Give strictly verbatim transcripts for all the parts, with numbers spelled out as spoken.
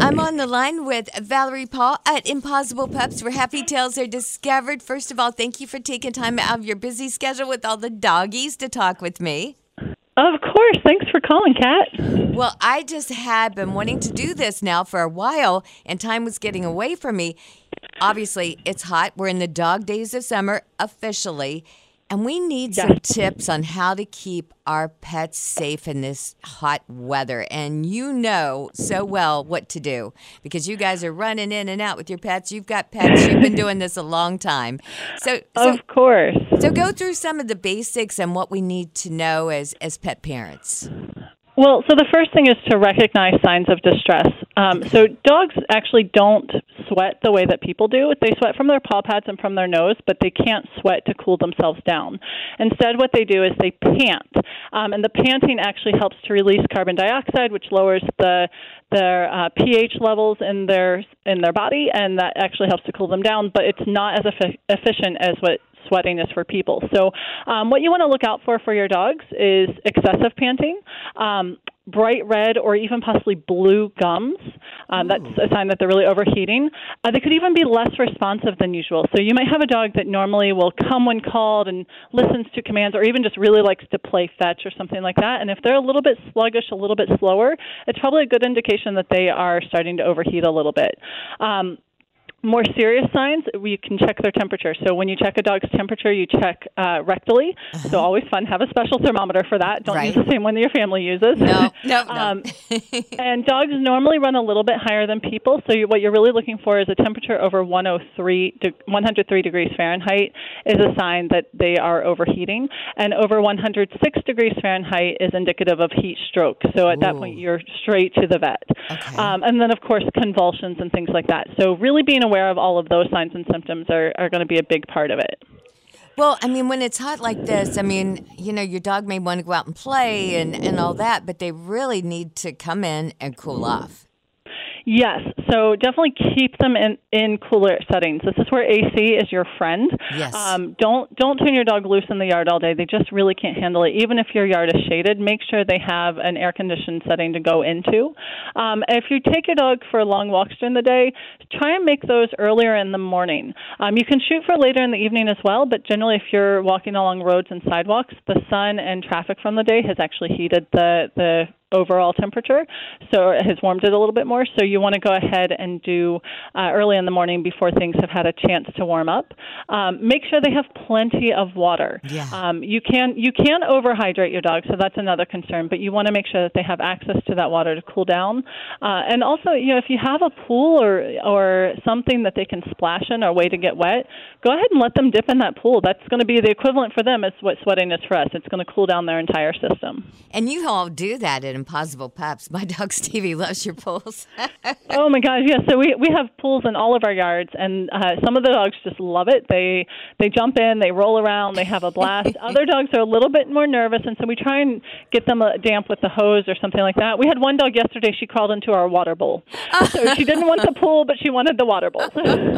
I'm on the line with Valerie Paul at Impossible Pups, where happy tales are discovered. First of all, thank you for taking time out of your busy schedule with all the doggies to talk with me. Of course. Thanks for calling, Kat. Well, I just had been wanting to do this now for a while, and time was getting away from me. Obviously, it's hot. We're in the dog days of summer officially, and we need Yes. some tips on how to keep our pets safe in this hot weather. And you know so well what to do because you guys are running in and out with your pets. You've got pets. You've been doing this a long time. So, so, Of course. so go through some of the basics and what we need to know as, as pet parents. Well, so the first thing is to recognize signs of distress. Um, so dogs actually don't sweat the way that people do. They sweat from their paw pads and from their nose, but they can't sweat to cool themselves down. Instead, what they do is they pant, um, and the panting actually helps to release carbon dioxide, which lowers the their uh, pH levels in their in their body, and that actually helps to cool them down. But it's not as eff- efficient as what sweating is for people. So um, what you want to look out for for your dogs is excessive panting, um, bright red or even possibly blue gums. Um, that's a sign that they're really overheating. Uh, they could even be less responsive than usual. So you might have a dog that normally will come when called and listens to commands or even just really likes to play fetch or something like that. And if they're a little bit sluggish, a little bit slower, it's probably a good indication that they are starting to overheat a little bit. Um, More serious signs, we can check their temperature. So when you check a dog's temperature, you check uh, rectally. Uh-huh. So always fun. Have a special thermometer for that. Don't right. use the same one that your family uses. No, no, um, no. And dogs normally run a little bit higher than people. So you, what you're really looking for is a temperature over one hundred three degrees Fahrenheit is a sign that they are overheating. And over one hundred six degrees Fahrenheit is indicative of heat stroke. So at Ooh. that point, you're straight to the vet. Okay. Um, and then, of course, convulsions and things like that. So really being aware aware of all of those signs and symptoms are, are going to be a big part of it. Well, I mean, when it's hot like this, I mean, you know, your dog may want to go out and play and, and all that, but they really need to come in and cool off. Yes, so definitely keep them in, in cooler settings. This is where A C is your friend. Yes. Um, don't don't turn your dog loose in the yard all day. They just really can't handle it. Even if your yard is shaded, make sure they have an air-conditioned setting to go into. Um, if you take your dog for long walks during the day, try and make those earlier in the morning. Um, you can shoot for later in the evening as well, but generally if you're walking along roads and sidewalks, the sun and traffic from the day has actually heated the the overall temperature, so it has warmed it a little bit more. So you want to go ahead and do uh, early in the morning before things have had a chance to warm up. Um, make sure they have plenty of water. Yeah. Um, you can you can overhydrate your dog, so that's another concern. But you want to make sure that they have access to that water to cool down. Uh, and also, you know, if you have a pool or or something that they can splash in or a way to get wet, go ahead and let them dip in that pool. That's going to be the equivalent for them as what sweating is for us. It's going to cool down their entire system. And you all do that at Impossible Pups. My dog Stevie loves your pools. Oh my gosh, yes. So we we have pools in all of our yards, and uh, some of the dogs just love it. They they jump in, they roll around, they have a blast. Other dogs are a little bit more nervous, and so we try and get them a damp with the hose or something like that. We had one dog yesterday. She crawled into our water bowl, so she didn't want the pool, but she wanted the water bowl.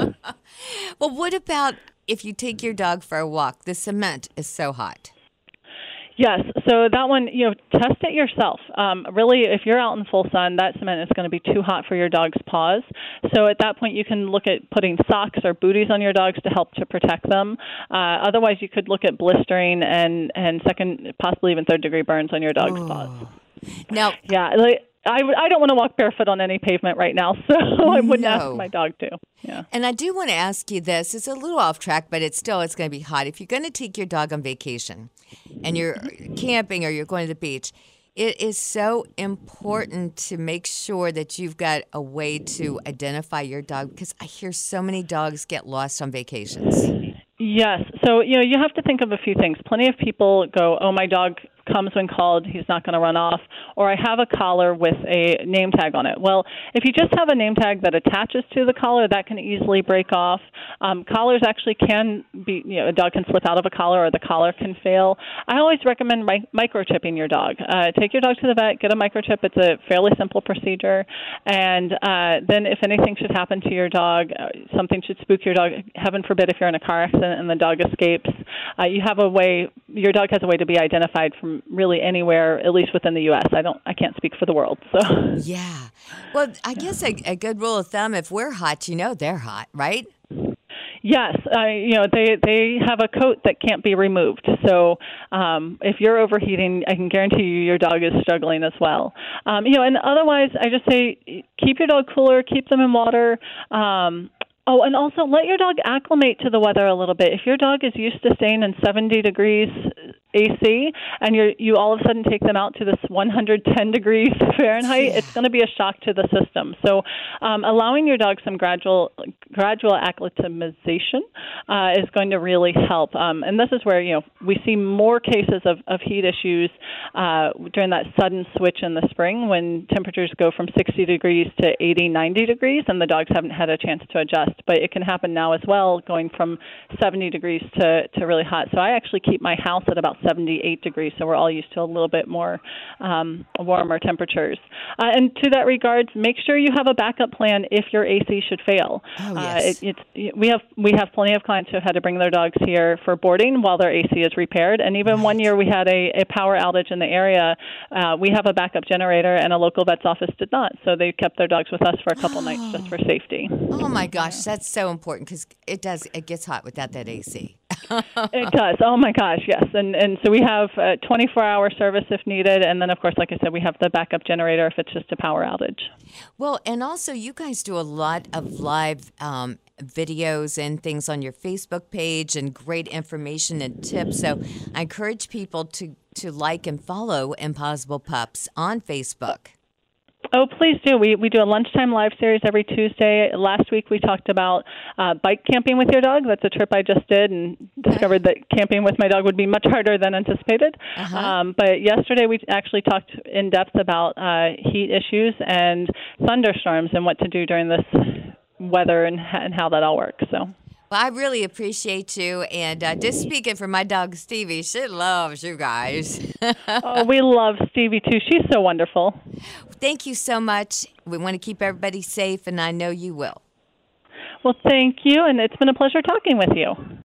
Well, what about if you take your dog for a walk? The cement is so hot. Yes, so that one, you know, test it yourself. Um, really, if you're out in the full sun, that cement is going to be too hot for your dog's paws. So at that point, you can look at putting socks or booties on your dogs to help to protect them. Uh, otherwise, you could look at blistering and, and second, possibly even third degree burns on your dog's oh. paws. Now, yeah, like, I, I don't want to walk barefoot on any pavement right now, so I wouldn't no. ask my dog to. Yeah. And I do want to ask you this. It's a little off track, but it's still, it's going to be hot. If you're going to take your dog on vacation and you're camping or you're going to the beach, it is so important to make sure that you've got a way to identify your dog because I hear so many dogs get lost on vacations. Yes. So, you know, you have to think of a few things. Plenty of people go, oh, my dog comes when called, he's not going to run off, or I have a collar with a name tag on it. Well, if you just have a name tag that attaches to the collar, that can easily break off. Um, collars actually can be, you know, a dog can slip out of a collar or the collar can fail. I always recommend mi- microchipping your dog. Uh, take your dog to the vet, get a microchip. It's a fairly simple procedure. And uh, then if anything should happen to your dog, uh, something should spook your dog, heaven forbid if you're in a car accident and the dog escapes, uh, you have a way your dog has a way to be identified from really anywhere, at least within the U S. I don't, I can't speak for the world. So yeah, well, I guess a, a good rule of thumb: if we're hot, you know they're hot, right? Yes, uh, you know they they have a coat that can't be removed. So um, if you're overheating, I can guarantee you your dog is struggling as well. Um, you know, and otherwise, I just say keep your dog cooler, keep them in water. Um, Oh, and also let your dog acclimate to the weather a little bit. If your dog is used to staying in seventy degrees A C and you you all of a sudden take them out to this one hundred ten degrees Fahrenheit, yeah. It's going to be a shock to the system. So um, allowing your dog some gradual gradual acclimatization uh, is going to really help. Um, and this is where, you know, we see more cases of, of heat issues uh, during that sudden switch in the spring when temperatures go from sixty degrees to eighty, ninety degrees and the dogs haven't had a chance to adjust. But it can happen now as well, going from seventy degrees to, to really hot. So I actually keep my house at about seventy-eight degrees, so we're all used to a little bit more um, warmer temperatures. Uh, and to that regard, make sure you have a backup plan if your A C should fail. Oh, yes. Uh, it, it's, we have we have plenty of clients who have had to bring their dogs here for boarding while their A C is repaired. And even right. one year we had a, a power outage in the area. Uh, we have a backup generator, and a local vet's office did not. So they kept their dogs with us for a couple nights just for safety. Oh, my gosh. That's so important because it does. It gets hot without that A C. It does. Oh my gosh, yes. And and so we have a twenty-four hour service if needed, and then of course, like I said, we have the backup generator if it's just a power outage. Well, and also you guys do a lot of live um, videos and things on your Facebook page, and great information and tips. So I encourage people to to like and follow Impossible Pups on Facebook. Oh, please do. We we do a lunchtime live series every Tuesday. Last week we talked about uh, bike camping with your dog. That's a trip I just did and discovered that camping with my dog would be much harder than anticipated. Uh-huh. Um, but yesterday we actually talked in depth about uh, heat issues and thunderstorms and what to do during this weather and, and how that all works. So. Well, I really appreciate you. And uh, just speaking for my dog, Stevie, she loves you guys. Oh, we love Stevie, too. She's so wonderful. Thank you so much. We want to keep everybody safe, and I know you will. Well, thank you, and it's been a pleasure talking with you.